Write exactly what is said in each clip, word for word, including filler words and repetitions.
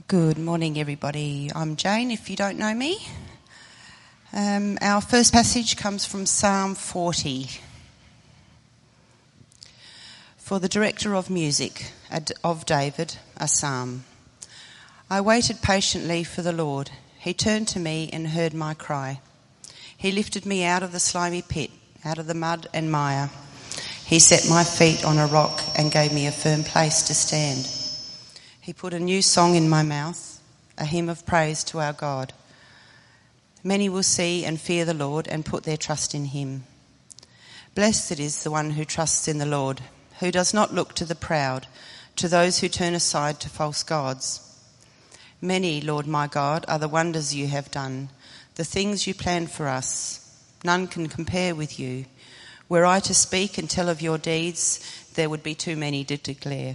Good morning, everybody. I'm Jane, if you don't know me. Um, our first passage comes from Psalm forty. For the director of music of David, a psalm. I waited patiently for the Lord. He turned to me and heard my cry. He lifted me out of the slimy pit, out of the mud and mire. He set my feet on a rock and gave me a firm place to stand. He put a new song in my mouth, a hymn of praise to our God. Many will see and fear the Lord and put their trust in him. Blessed is the one who trusts in the Lord, who does not look to the proud, to those who turn aside to false gods. Many, Lord my God, are the wonders you have done, the things you planned for us. None can compare with you. Were I to speak and tell of your deeds, there would be too many to declare.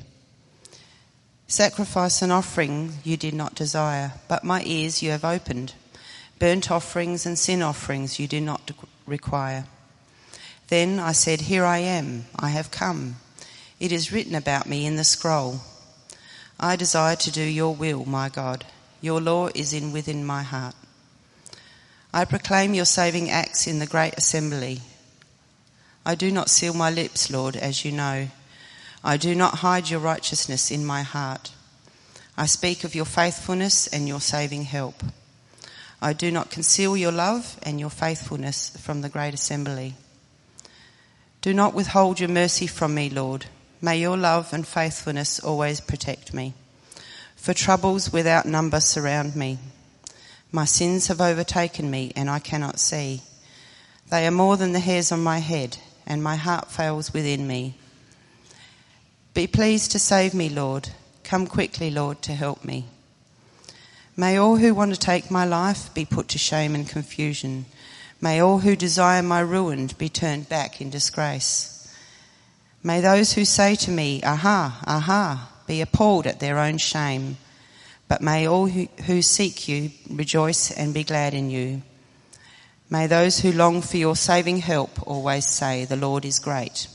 Sacrifice and offering you did not desire, but my ears you have opened. Burnt offerings and sin offerings you do not require. Then I said, Here I am, I have come. It is written about me in the scroll. I desire to do your will, my God. Your law is in within my heart. I proclaim your saving acts in the great assembly. I do not seal my lips, Lord, as you know. I do not hide your righteousness in my heart. I speak of your faithfulness and your saving help. I do not conceal your love and your faithfulness from the great assembly. Do not withhold your mercy from me, Lord. May your love and faithfulness always protect me. For troubles without number surround me. My sins have overtaken me and I cannot see. They are more than the hairs on my head, and my heart fails within me. Be pleased to save me, Lord. Come quickly, Lord, to help me. May all who want to take my life be put to shame and confusion. May all who desire my ruin be turned back in disgrace. May those who say to me, Aha, aha, be appalled at their own shame. But may all who, who seek you rejoice and be glad in you. May those who long for your saving help always say, The Lord is great.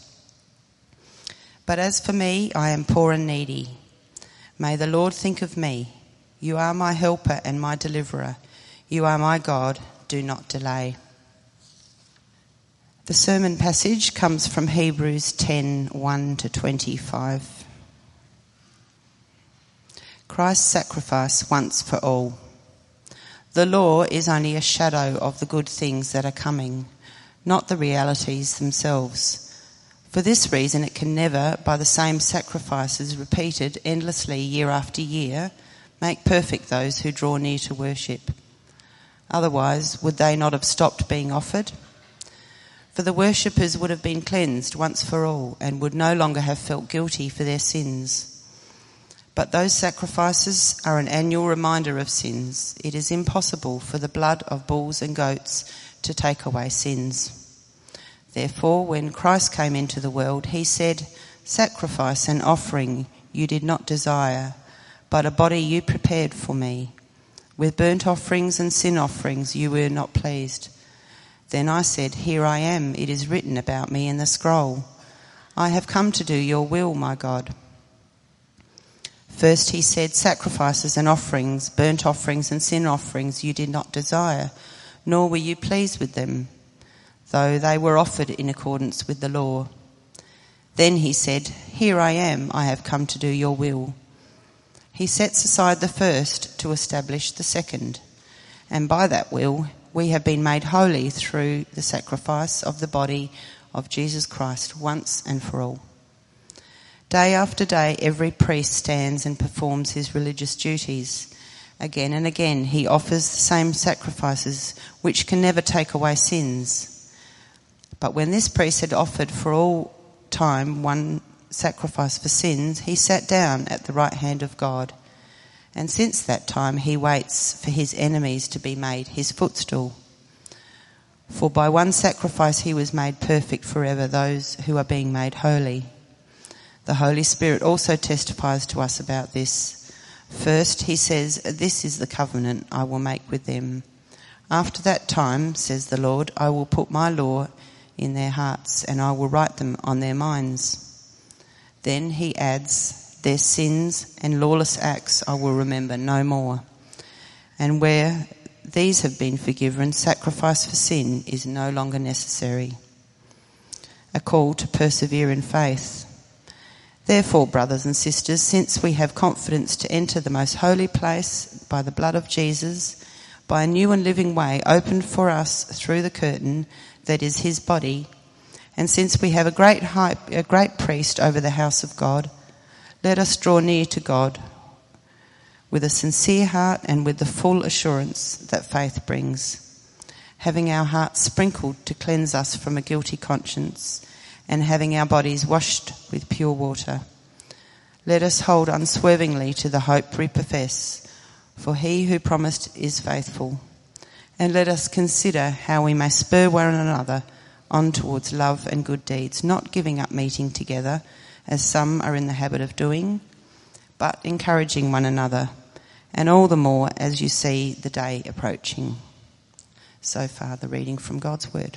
But as for me, I am poor and needy. May the Lord think of me. You are my helper and my deliverer. You are my God. Do not delay. The sermon passage comes from Hebrews ten, one to twenty-five. Christ's sacrifice once for all. The law is only a shadow of the good things that are coming, not the realities themselves. For this reason, it can never, by the same sacrifices repeated endlessly year after year, make perfect those who draw near to worship. Otherwise, would they not have stopped being offered? For the worshippers would have been cleansed once for all and would no longer have felt guilty for their sins. But those sacrifices are an annual reminder of sins. It is impossible for the blood of bulls and goats to take away sins. Therefore, when Christ came into the world, he said, Sacrifice and offering you did not desire, but a body you prepared for me. With burnt offerings and sin offerings you were not pleased. Then I said, Here I am, it is written about me in the scroll. I have come to do your will, my God. First he said, Sacrifices and offerings, burnt offerings and sin offerings you did not desire, nor were you pleased with them, though they were offered in accordance with the law. Then he said, Here I am, I have come to do your will. He sets aside the first to establish the second, and by that will we have been made holy through the sacrifice of the body of Jesus Christ once and for all. Day after day every priest stands and performs his religious duties. Again and again he offers the same sacrifices which can never take away sins. But when this priest had offered for all time one sacrifice for sins, he sat down at the right hand of God. And since that time he waits for his enemies to be made his footstool. For by one sacrifice he was made perfect forever those who are being made holy. The Holy Spirit also testifies to us about this. First he says, This is the covenant I will make with them. After that time, says the Lord, I will put my law in their hearts, and I will write them on their minds. Then he adds, their sins and lawless acts I will remember no more. And where these have been forgiven, sacrifice for sin is no longer necessary. A call to persevere in faith. Therefore, brothers and sisters, since we have confidence to enter the most holy place by the blood of Jesus, by a new and living way opened for us through the curtain that is his body, and since we have a great high, a great priest over the house of God, let us draw near to God with a sincere heart and with the full assurance that faith brings, having our hearts sprinkled to cleanse us from a guilty conscience, and having our bodies washed with pure water. Let us hold unswervingly to the hope we profess, for he who promised is faithful. And let us consider how we may spur one another on towards love and good deeds, not giving up meeting together, as some are in the habit of doing, but encouraging one another, and all the more as you see the day approaching. So far, the reading from God's Word.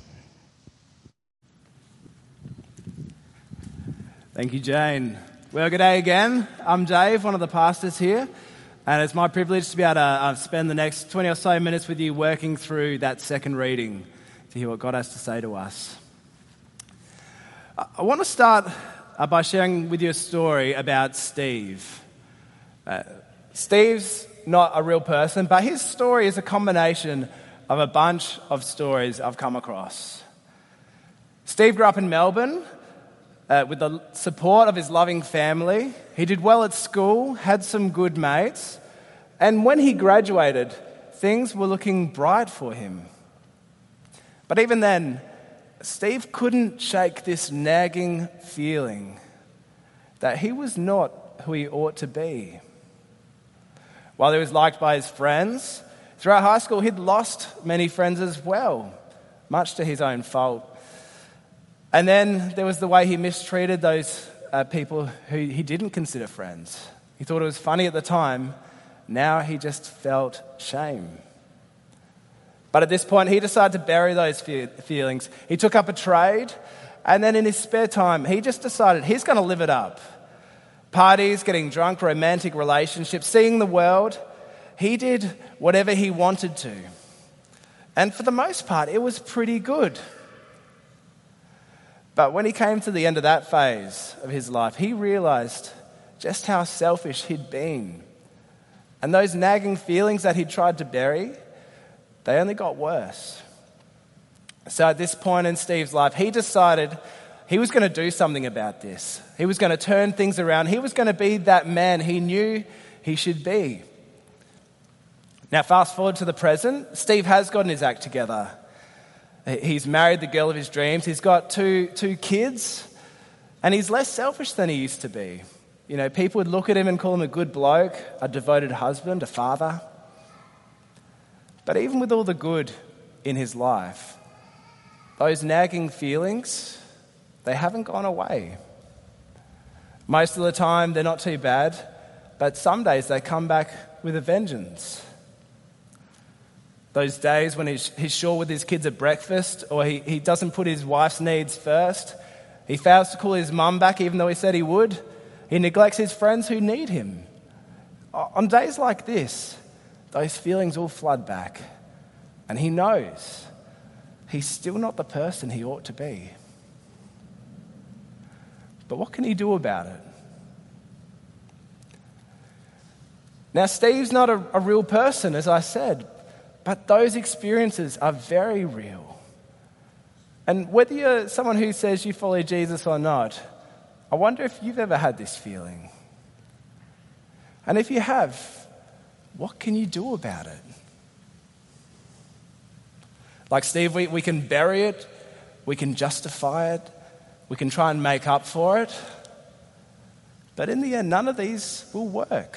Thank you, Jane. Well, good day again. I'm Dave, one of the pastors here, and it's my privilege to be able to uh, spend the next twenty or so minutes with you working through that second reading to hear what God has to say to us. I want to start uh, by sharing with you a story about Steve. Uh, Steve's not a real person, but his story is a combination of a bunch of stories I've come across. Steve grew up in Melbourne uh, with the support of his loving family. He did well at school, had some good mates, and when he graduated, things were looking bright for him. But even then, Steve couldn't shake this nagging feeling that he was not who he ought to be. While he was liked by his friends, throughout high school he'd lost many friends as well, much to his own fault. And then there was the way he mistreated those uh, people who he didn't consider friends. He thought it was funny at the time. Now he just felt shame. But at this point, he decided to bury those fe- feelings. He took up a trade, and then in his spare time, he just decided he's going to live it up. Parties, getting drunk, romantic relationships, seeing the world. He did whatever he wanted to. And for the most part, it was pretty good. But when he came to the end of that phase of his life, he realized just how selfish he'd been. And those nagging feelings that he'd tried to bury, they only got worse. So at this point in Steve's life, he decided he was going to do something about this. He was going to turn things around. He was going to be that man he knew he should be. Now, fast forward to the present, Steve has gotten his act together. He's married the girl of his dreams. He's got two, two kids, and he's less selfish than he used to be. You know, people would look at him and call him a good bloke, a devoted husband, a father. But even with all the good in his life, those nagging feelings, they haven't gone away. Most of the time, they're not too bad, but some days they come back with a vengeance. Those days when he's, he's sure with his kids at breakfast, or he, he doesn't put his wife's needs first. He fails to call his mum back even though he said he would. He neglects his friends who need him. On days like this, those feelings all flood back. And he knows he's still not the person he ought to be. But what can he do about it? Now, Steve's not a, a real person, as I said, but those experiences are very real. And whether you're someone who says you follow Jesus or not, I wonder if you've ever had this feeling. And if you have, what can you do about it? Like Steve, we, we can bury it, we can justify it, we can try and make up for it. But in the end, none of these will work.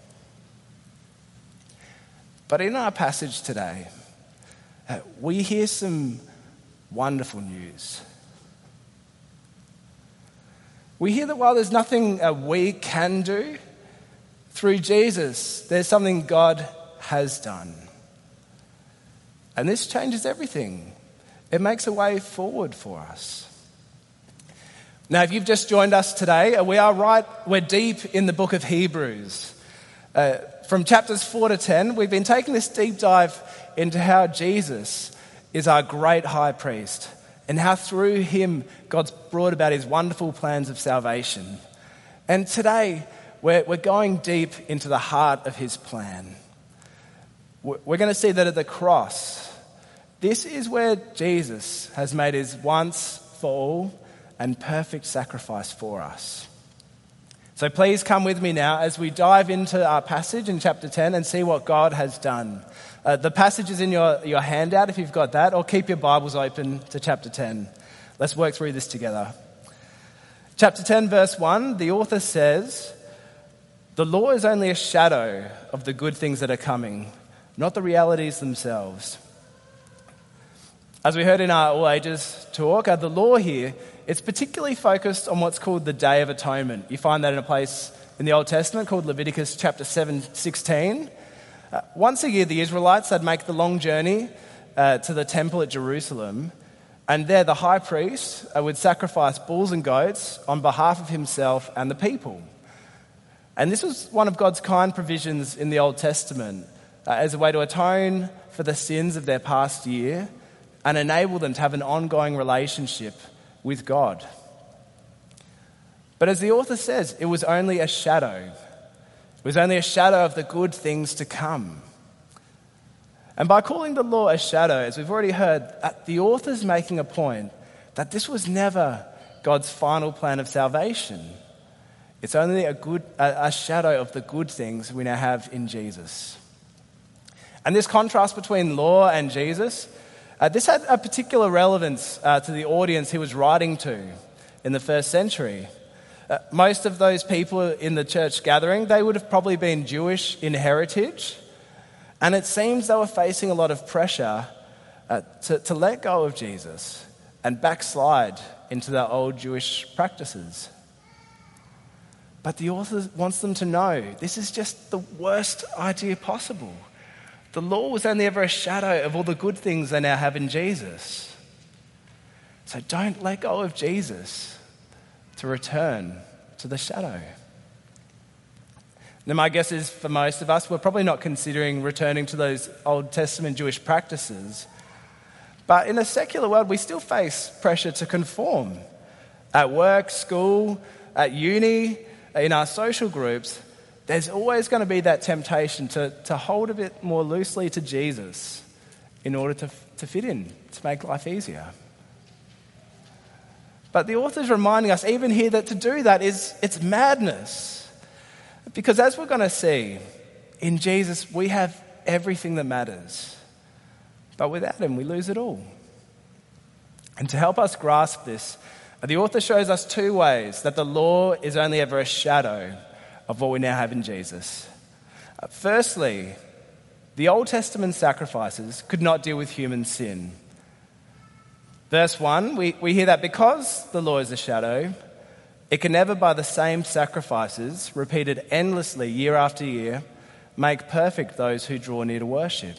But in our passage today, uh, we hear some wonderful news. We hear that while there's nothing uh, we can do, through Jesus, there's something God has done. And this changes everything. It makes a way forward for us. Now, if you've just joined us today, we are right, we're deep in the book of Hebrews. Uh, from chapters four to ten, we've been taking this deep dive into how Jesus is our great high priest and how through him God's brought about his wonderful plans of salvation. And today, we're, we're going deep into the heart of his plan. We're going to see that at the cross, this is where Jesus has made his once for all and perfect sacrifice for us. So please come with me now as we dive into our passage in chapter ten and see what God has done. Uh, the passage is in your, your handout if you've got that, or keep your Bibles open to chapter ten. Let's work through this together. Chapter ten, verse one, the author says, "The law is only a shadow of the good things that are coming, not the realities themselves." As we heard in our All Ages talk, uh, the law here, it's particularly focused on what's called the Day of Atonement. You find that in a place in the Old Testament called Leviticus chapter seven, sixteen. Uh, once a year, the Israelites, they'd make the long journey uh, to the temple at Jerusalem, and there the high priest uh, would sacrifice bulls and goats on behalf of himself and the people. And this was one of God's kind provisions in the Old Testament uh, as a way to atone for the sins of their past year and enable them to have an ongoing relationship with God. But as the author says, it was only a shadow. It was only a shadow of the good things to come. And by calling the law a shadow, as we've already heard, the author's making a point that this was never God's final plan of salvation. It's only a good a, a shadow of the good things we now have in Jesus. And this contrast between law and Jesus, Uh, this had a particular relevance uh, to the audience he was writing to in the first century. Uh, most of those people in the church gathering, they would have probably been Jewish in heritage, and it seems they were facing a lot of pressure uh, to, to let go of Jesus and backslide into their old Jewish practices. But the author wants them to know this is just the worst idea possible. The law was only ever a shadow of all the good things they now have in Jesus. So don't let go of Jesus to return to the shadow. Now, my guess is for most of us, we're probably not considering returning to those Old Testament Jewish practices. But in a secular world, we still face pressure to conform. At work, school, at uni, in our social groups, there's always going to be that temptation to, to hold a bit more loosely to Jesus in order to, to fit in, to make life easier. But the author's reminding us even here that to do that is it's madness. Because as we're going to see, in Jesus we have everything that matters. But without him we lose it all. And to help us grasp this, the author shows us two ways that the law is only ever a shadow of what we now have in Jesus. Uh, firstly, the Old Testament sacrifices could not deal with human sin. Verse one, we, we hear that because the law is a shadow, it can never by the same sacrifices, repeated endlessly year after year, make perfect those who draw near to worship.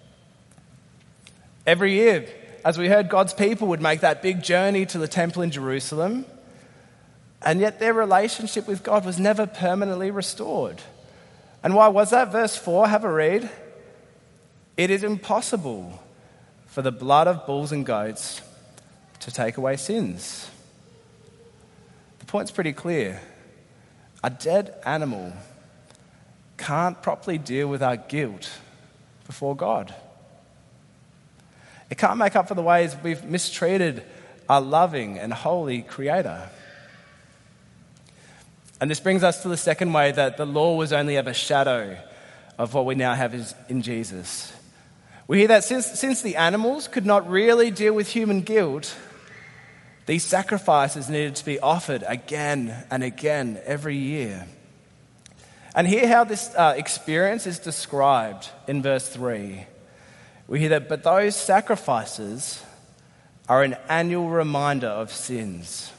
Every year, as we heard, God's people would make that big journey to the temple in Jerusalem, and yet their relationship with God was never permanently restored. And why was that? Verse four, have a read. It is impossible for the blood of bulls and goats to take away sins. The point's pretty clear. A dead animal can't properly deal with our guilt before God. It can't make up for the ways we've mistreated our loving and holy Creator. And this brings us to the second way that the law was only ever a shadow of what we now have in Jesus. We hear that since, since the animals could not really deal with human guilt, these sacrifices needed to be offered again and again every year. And hear how this uh, experience is described in verse three. We hear that, but those sacrifices are an annual reminder of sins.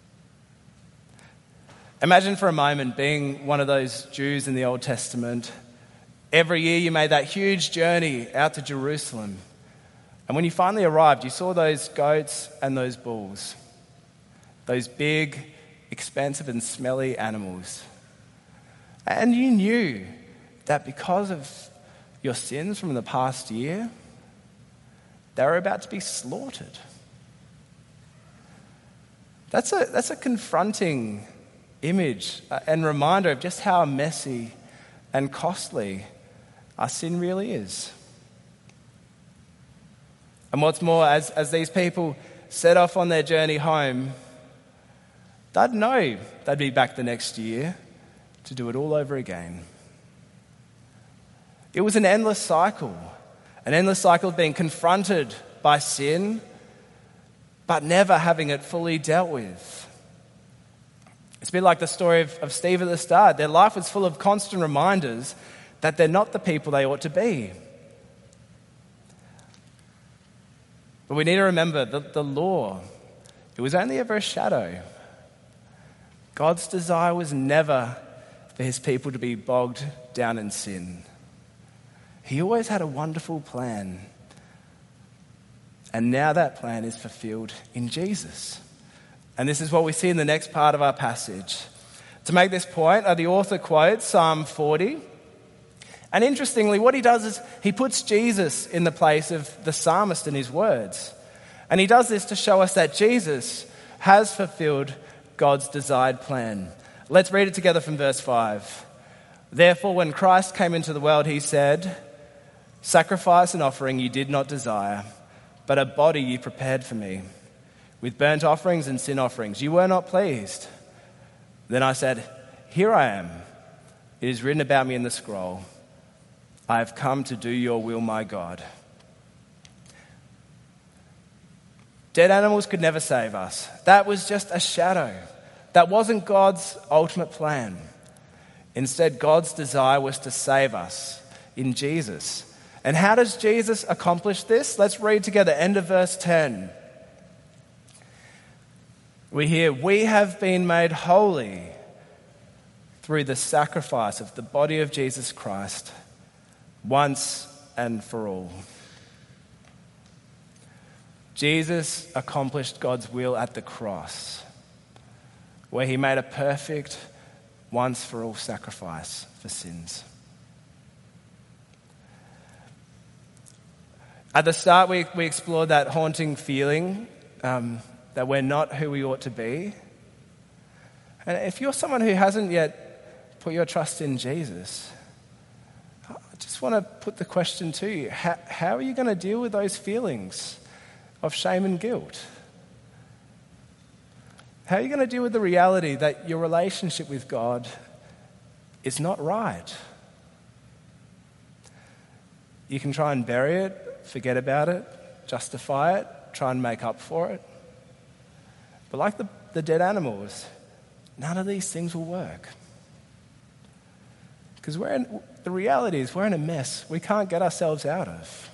Imagine for a moment being one of those Jews in the Old Testament. Every year you made that huge journey out to Jerusalem. And when you finally arrived, you saw those goats and those bulls. those big, expensive and smelly animals. And you knew that because of your sins from the past year, they were about to be slaughtered. That's a, that's a confronting image and reminder of just how messy and costly our sin really is. And what's more, as, as these people set off on their journey home, they'd know they'd be back the next year to do it all over again. It was an endless cycle, an endless cycle of being confronted by sin, but never having it fully dealt with. It's a bit like the story of, of Steve at the start. Their life was full of constant reminders that they're not the people they ought to be. But we need to remember that the law, it was only ever a shadow. God's desire was never for his people to be bogged down in sin. He always had a wonderful plan. And now that plan is fulfilled in Jesus. And this is what we see in the next part of our passage. To make this point, the author quotes Psalm forty. And interestingly, what he does is he puts Jesus in the place of the psalmist in his words. And he does this to show us that Jesus has fulfilled God's desired plan. Let's read it together from verse five. Therefore, when Christ came into the world, he said, "Sacrifice and offering you did not desire, but a body you prepared for me. With burnt offerings and sin offerings you were not pleased. Then I said, here I am. It is written about me in the scroll. I have come to do your will, my God." Dead animals could never save us. That was just a shadow. That wasn't God's ultimate plan. Instead, God's desire was to save us in Jesus. And how does Jesus accomplish this? Let's read together, end of verse ten. We hear, "We have been made holy through the sacrifice of the body of Jesus Christ, once and for all." Jesus accomplished God's will at the cross, where he made a perfect, once for all sacrifice for sins. At the start, we, we explored that haunting feeling um, that we're not who we ought to be. And if you're someone who hasn't yet put your trust in Jesus, I just want to put the question to you. How, how are you going to deal with those feelings of shame and guilt? How are you going to deal with the reality that your relationship with God is not right? You can try and bury it, forget about it, justify it, try and make up for it. But like the, the dead animals, none of these things will work. Because we're in, the reality is we're in a mess we can't get ourselves out of.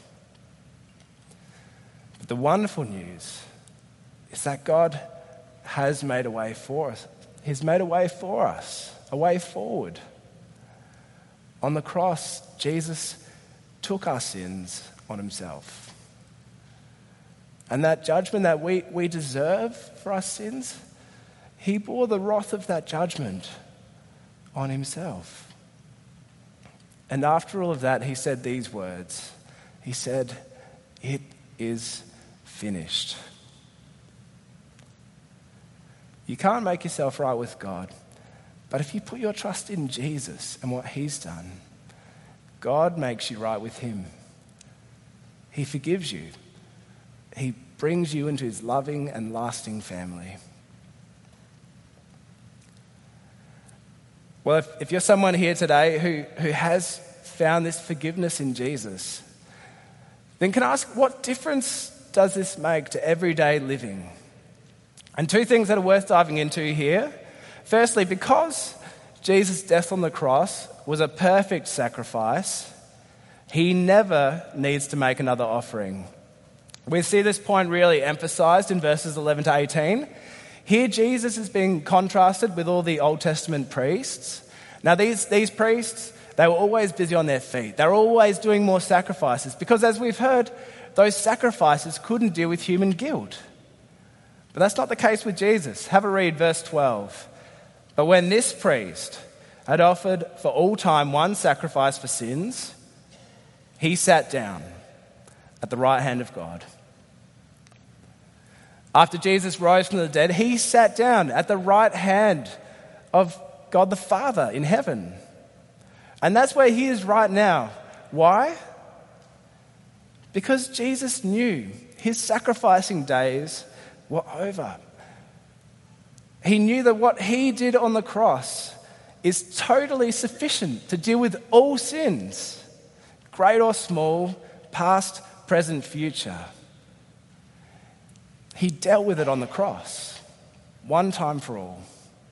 But the wonderful news is that God has made a way for us. He's made a way for us, a way forward. On the cross, Jesus took our sins on himself. And that judgment that we, we deserve for our sins, he bore the wrath of that judgment on himself. And after all of that, he said these words. He said, "It is finished." You can't make yourself right with God, but if you put your trust in Jesus and what he's done, God makes you right with him. He forgives you. He brings you into his loving and lasting family. Well, if, if you're someone here today who, who has found this forgiveness in Jesus, then can I ask, what difference does this make to everyday living? And two things that are worth diving into here. Firstly, because Jesus' death on the cross was a perfect sacrifice, he never needs to make another offering. We see this point really emphasized in verses eleven to eighteen. Here Jesus is being contrasted with all the Old Testament priests. Now these, these priests, they were always busy on their feet. They were always doing more sacrifices because, as we've heard, those sacrifices couldn't deal with human guilt. But that's not the case with Jesus. Have a read, verse twelve. But when this priest had offered for all time one sacrifice for sins, he sat down at the right hand of God. After Jesus rose from the dead, he sat down at the right hand of God the Father in heaven. And that's where he is right now. Why? Because Jesus knew his sacrificing days were over. He knew that what he did on the cross is totally sufficient to deal with all sins, great or small, past, present, future. He dealt with it on the cross, one time for all.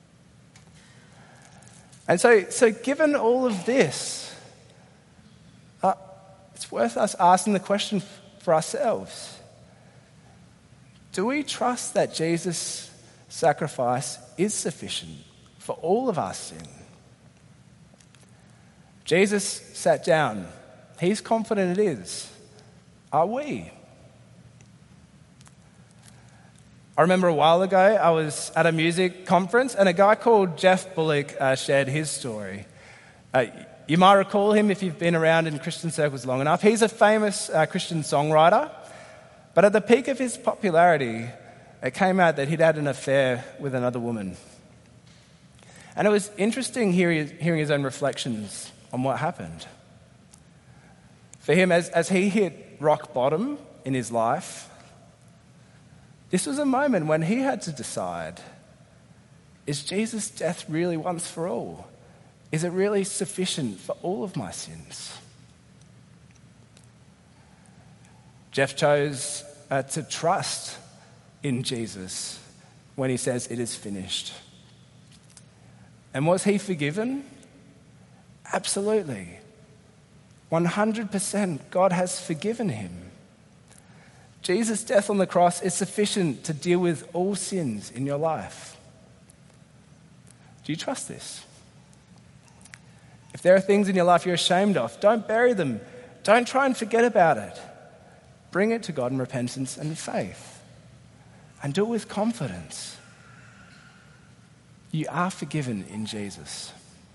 And so, so given all of this, uh, it's worth us asking the question for ourselves. Do we trust that Jesus' sacrifice is sufficient for all of our sin? Jesus sat down. He's confident it is. Are we? I remember a while ago, I was at a music conference and a guy called Jeff Bullock uh, shared his story. Uh, you might recall him if you've been around in Christian circles long enough. He's a famous uh, Christian songwriter, but at the peak of his popularity, it came out that he'd had an affair with another woman. And it was interesting hearing, hearing his own reflections on what happened. For him, as, as he hit rock bottom in his life, this was a moment when he had to decide, is Jesus' death really once for all? Is it really sufficient for all of my sins? Jeff chose uh, to trust in Jesus when he says it is finished. And was he forgiven? Absolutely. one hundred percent God has forgiven him. Jesus' death on the cross is sufficient to deal with all sins in your life. Do you trust this? If there are things in your life you're ashamed of, don't bury them. Don't try and forget about it. Bring it to God in repentance and faith. And do it with confidence. You are forgiven in Jesus.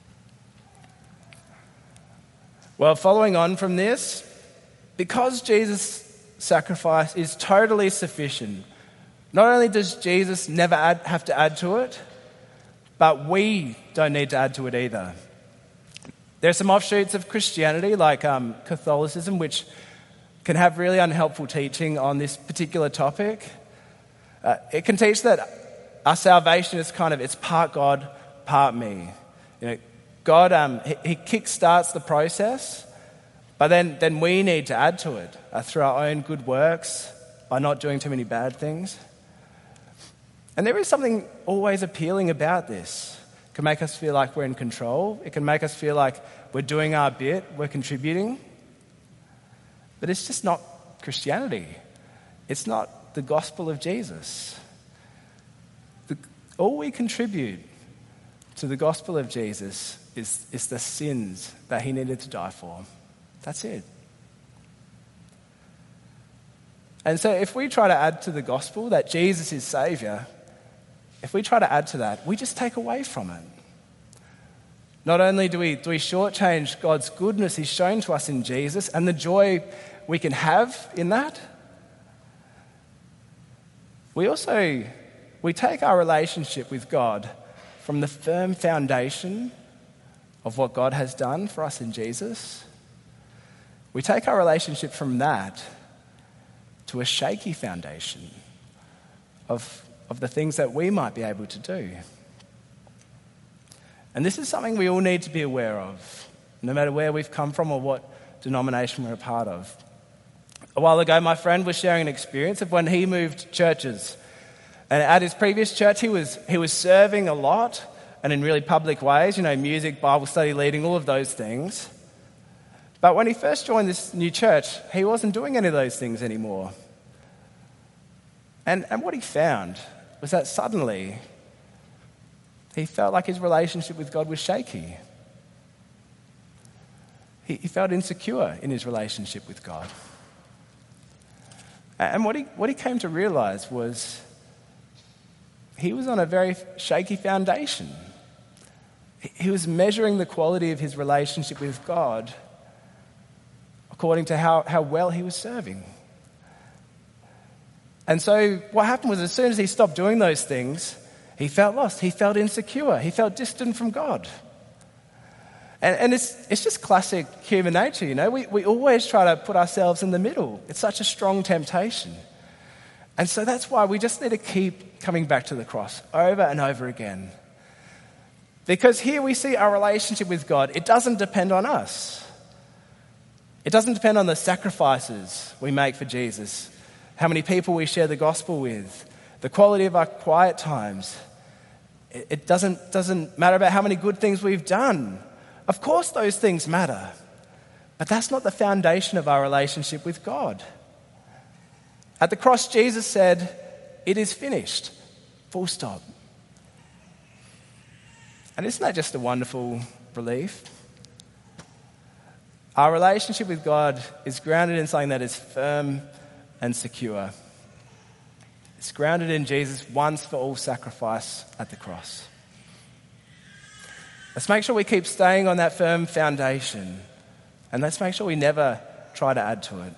Well, following on from this, because Jesus' sacrifice is totally sufficient, not only does Jesus never add, have to add to it, but we don't need to add to it either. There are some offshoots of Christianity, like um, Catholicism, which can have really unhelpful teaching on this particular topic. Uh, it can teach that our salvation is kind of, it's part God, part me. You know, God, um, he, he kick-starts the process, but then, then we need to add to it uh, through our own good works, by not doing too many bad things. And there is something always appealing about this. It can make us feel like we're in control. It can make us feel like we're doing our bit, we're contributing. But it's just not Christianity. It's not the gospel of Jesus. The, all we contribute to the gospel of Jesus is, is the sins that he needed to die for. That's it. And so if we try to add to the gospel that Jesus is Saviour, if we try to add to that, we just take away from it. Not only do we, do we shortchange God's goodness he's shown to us in Jesus and the joy we can have in that, we also, we take our relationship with God from the firm foundation of what God has done for us in Jesus. We take our relationship from that to a shaky foundation of, of the things that we might be able to do. And this is something we all need to be aware of, no matter where we've come from or what denomination we're a part of. A while ago, my friend was sharing an experience of when he moved churches. And at his previous church, he was he was serving a lot and in really public ways, you know, music, Bible study, leading, all of those things. But when he first joined this new church, he wasn't doing any of those things anymore. And, and what he found was that suddenly he felt like his relationship with God was shaky. He, he felt insecure in his relationship with God. And what he, what he came to realize was he was on a very shaky foundation. He was measuring the quality of his relationship with God according to how, how well he was serving. And so what happened was, as soon as he stopped doing those things, he felt lost, he felt insecure, he felt distant from God. And, and it's, it's just classic human nature, you know. We, we always try to put ourselves in the middle. It's such a strong temptation. And so that's why we just need to keep coming back to the cross over and over again. Because here we see our relationship with God, it doesn't depend on us. It doesn't depend on the sacrifices we make for Jesus, how many people we share the gospel with, the quality of our quiet times. It, it doesn't, doesn't matter about how many good things we've done. Of course those things matter, but that's not the foundation of our relationship with God. At the cross, Jesus said, "It is finished," full stop. And isn't that just a wonderful relief? Our relationship with God is grounded in something that is firm and secure. It's grounded in Jesus' once for all sacrifice at the cross. Let's make sure we keep staying on that firm foundation, and let's make sure we never try to add to it.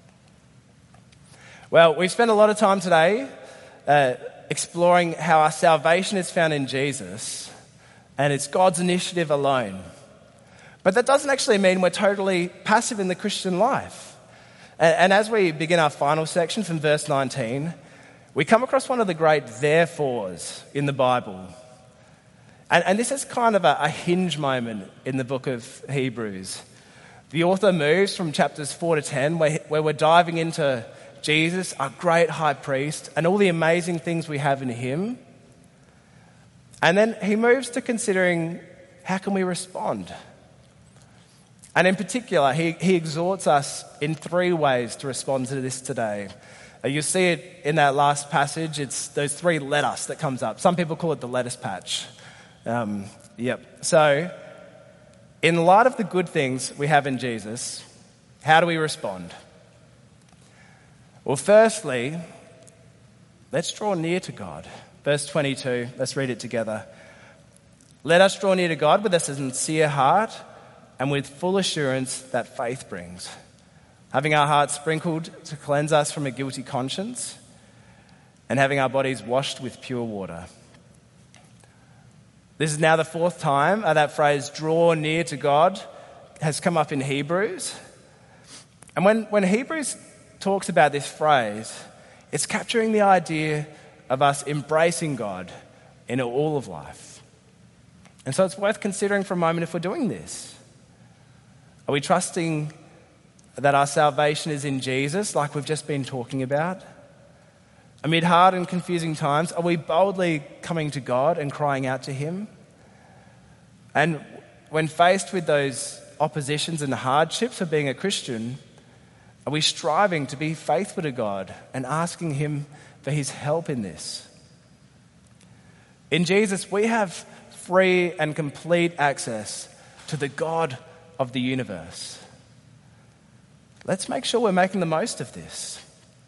Well, we've spent a lot of time today uh, exploring how our salvation is found in Jesus, and it's God's initiative alone. But that doesn't actually mean we're totally passive in the Christian life. And, and as we begin our final section from verse nineteen, we come across one of the great therefores in the Bible. And, and this is kind of a, a hinge moment in the book of Hebrews. The author moves from chapters four to ten, where, where we're diving into Jesus, our great high priest, and all the amazing things we have in him. And then he moves to considering, how can we respond? And in particular, he, he exhorts us in three ways to respond to this today. Uh, you see it in that last passage. It's those three let us that comes up. Some people call it the lettuce patch. Um, yep. So, in light of the good things we have in Jesus, how do we respond? Well, firstly, let's draw near to God. Verse twenty-two, let's read it together. Let us draw near to God with a sincere heart and with full assurance that faith brings, having our hearts sprinkled to cleanse us from a guilty conscience, and having our bodies washed with pure water. This is now the fourth time uh, that phrase, draw near to God, has come up in Hebrews. And when, when Hebrews talks about this phrase, it's capturing the idea of us embracing God in all of life. And so it's worth considering for a moment if we're doing this. Are we trusting that our salvation is in Jesus, like we've just been talking about? Amid hard and confusing times, are we boldly coming to God and crying out to him? And when faced with those oppositions and hardships of being a Christian, are we striving to be faithful to God and asking him for his help in this? In Jesus, we have free and complete access to the God of the universe. Let's make sure we're making the most of this.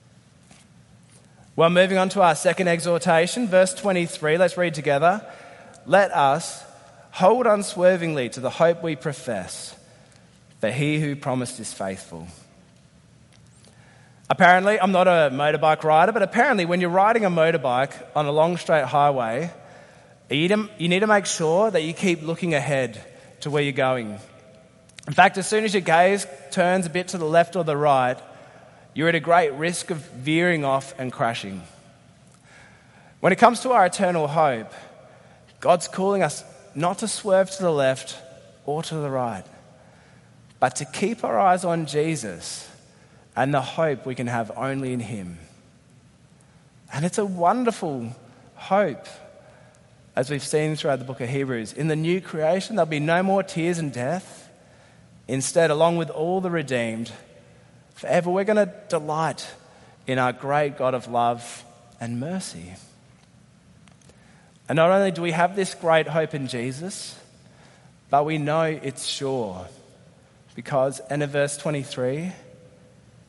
Well, moving on to our second exhortation, verse twenty-three, let's read together. Let us hold unswervingly to the hope we profess, for he who promised is faithful. Apparently, I'm not a motorbike rider, but apparently when you're riding a motorbike on a long straight highway, you need to, you need to make sure that you keep looking ahead to where you're going. In fact, as soon as your gaze turns a bit to the left or the right, you're at a great risk of veering off and crashing. When it comes to our eternal hope, God's calling us not to swerve to the left or to the right, but to keep our eyes on Jesus and the hope we can have only in him. And it's a wonderful hope, as we've seen throughout the book of Hebrews. In the new creation, there'll be no more tears and death. Instead, along with all the redeemed, forever we're going to delight in our great God of love and mercy. And not only do we have this great hope in Jesus, but we know it's sure. Because, and in verse twenty-three,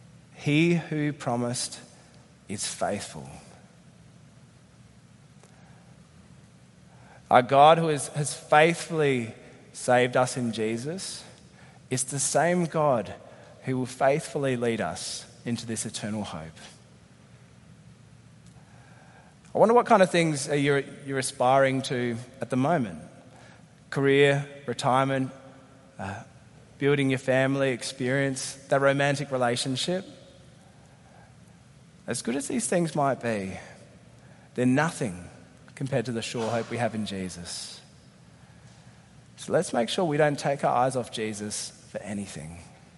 he who promised is faithful. Our God who is, has faithfully saved us in Jesus is the same God who will faithfully lead us into this eternal hope. I wonder what kind of things are you, you're aspiring to at the moment? Career, retirement, uh, building your family, experience, that romantic relationship. As good as these things might be, they're nothing compared to the sure hope we have in Jesus. So let's make sure we don't take our eyes off Jesus for anything.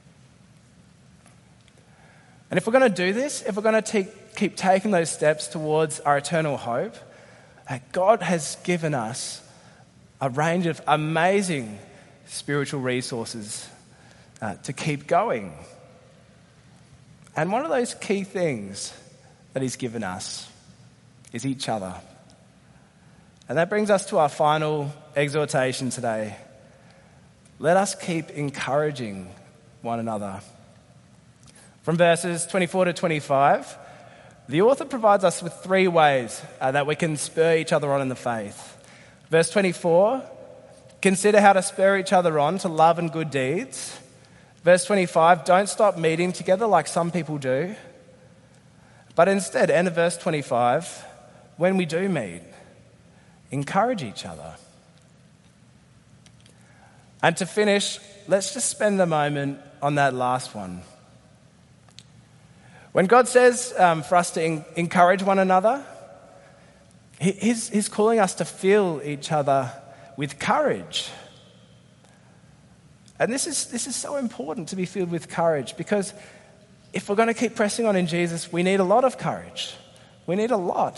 And if we're going to do this, if we're going to take, keep taking those steps towards our eternal hope, God has given us a range of amazing spiritual resources uh, to keep going. And one of those key things that he's given us is each other. And that brings us to our final exhortation today. Let us keep encouraging one another. From verses twenty-four to twenty-five, the author provides us with three ways uh, that we can spur each other on in the faith. Verse twenty-four, consider how to spur each other on to love and good deeds. Verse twenty-five, don't stop meeting together like some people do. But instead, end of verse twenty-five, when we do meet, encourage each other. And to finish, let's just spend a moment on that last one. When God says um, for us to in- encourage one another, he, he's, he's calling us to fill each other with courage. And this is, this is so important to be filled with courage, because if we're going to keep pressing on in Jesus, we need a lot of courage. We need a lot.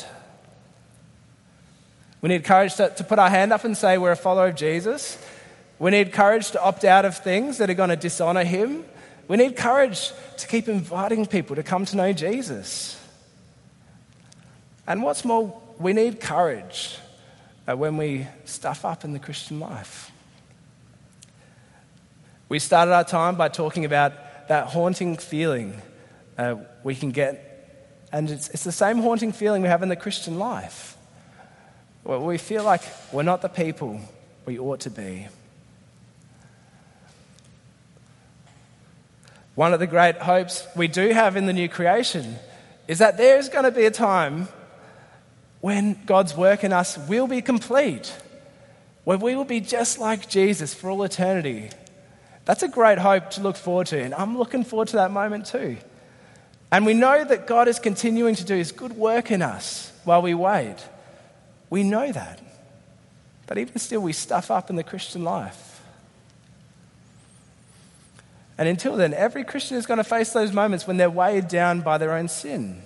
We need courage to, to put our hand up and say we're a follower of Jesus. We need courage to opt out of things that are going to dishonor him. We need courage to keep inviting people to come to know Jesus. And what's more, we need courage uh, when we stuff up in the Christian life. We started our time by talking about that haunting feeling uh, we can get, and it's, it's the same haunting feeling we have in the Christian life. Where we feel like we're not the people we ought to be. One of the great hopes we do have in the new creation is that there's going to be a time when God's work in us will be complete, where we will be just like Jesus for all eternity. That's a great hope to look forward to, and I'm looking forward to that moment too. And we know that God is continuing to do his good work in us while we wait. We know that. But even still, we stuff up in the Christian life. And until then, every Christian is going to face those moments when they're weighed down by their own sin.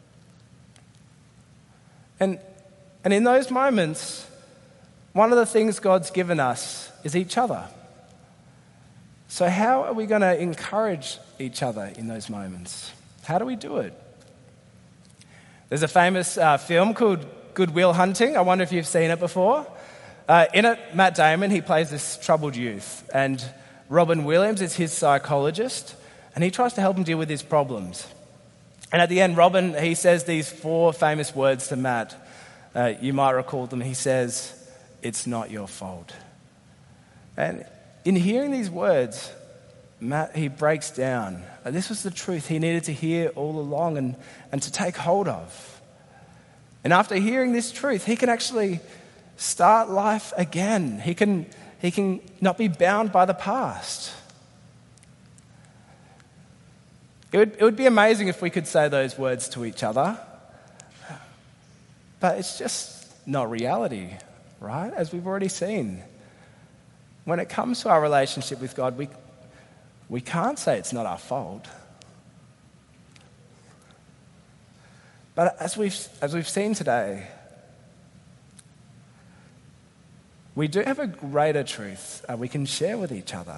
And, and in those moments, one of the things God's given us is each other. So how are we going to encourage each other in those moments? How do we do it? There's a famous uh, film called Good Will Hunting. I wonder if you've seen it before. Uh, in it, Matt Damon, he plays this troubled youth, and Robin Williams is his psychologist, and he tries to help him deal with his problems. And at the end, Robin, he says these four famous words to Matt. Uh, you might recall them. He says, "It's not your fault." And in hearing these words, Matt, he breaks down. And this was the truth he needed to hear all along and, and to take hold of. And after hearing this truth, he can actually start life again. He can, he can not be bound by the past. It would, it would be amazing if we could say those words to each other. But it's just not reality, right? As we've already seen. When it comes to our relationship with God, we, we can't say it's not our fault. But as we've, as we've seen today, we do have a greater truth uh, we can share with each other.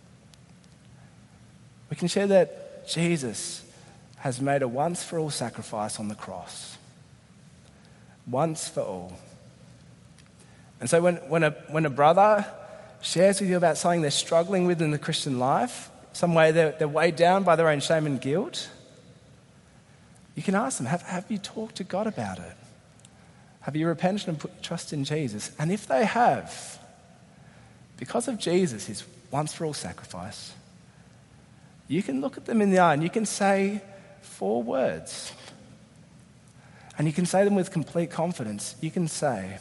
We can share that Jesus has made a once-for-all sacrifice on the cross. Once for all. And so when, when, a, when a brother shares with you about something they're struggling with in the Christian life, some way they're, they're weighed down by their own shame and guilt, you can ask them, have, have you talked to God about it? Have you repented and put your trust in Jesus? And if they have, because of Jesus, his once for all sacrifice, you can look at them in the eye and you can say four words. And you can say them with complete confidence. You can say,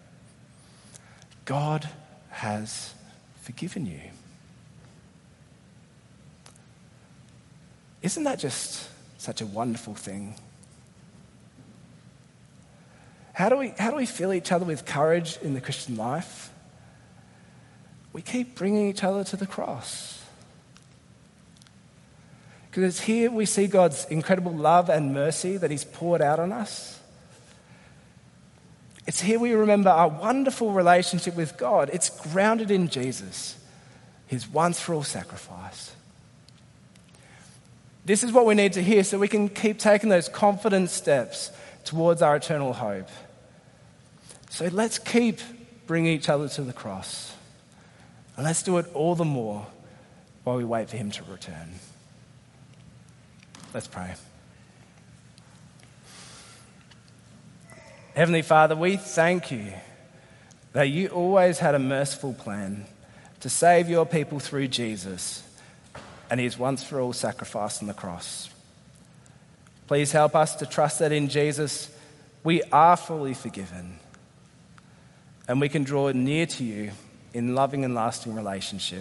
God has forgiven you. Isn't that just such a wonderful thing? How do we, how do we fill each other with courage in the Christian life? We keep bringing each other to the cross. Because it's here we see God's incredible love and mercy that he's poured out on us. It's here we remember our wonderful relationship with God. It's grounded in Jesus, his once-for-all sacrifice. This is what we need to hear so we can keep taking those confident steps towards our eternal hope. So let's keep bringing each other to the cross. And let's do it all the more while we wait for him to return. Let's pray. Heavenly Father, we thank you that you always had a merciful plan to save your people through Jesus and his once-for-all sacrifice on the cross. Please help us to trust that in Jesus we are fully forgiven and we can draw near to you in loving and lasting relationship.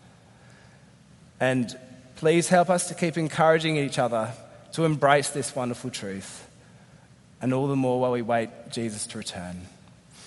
And please help us to keep encouraging each other to embrace this wonderful truth, and all the more while we wait Jesus to return.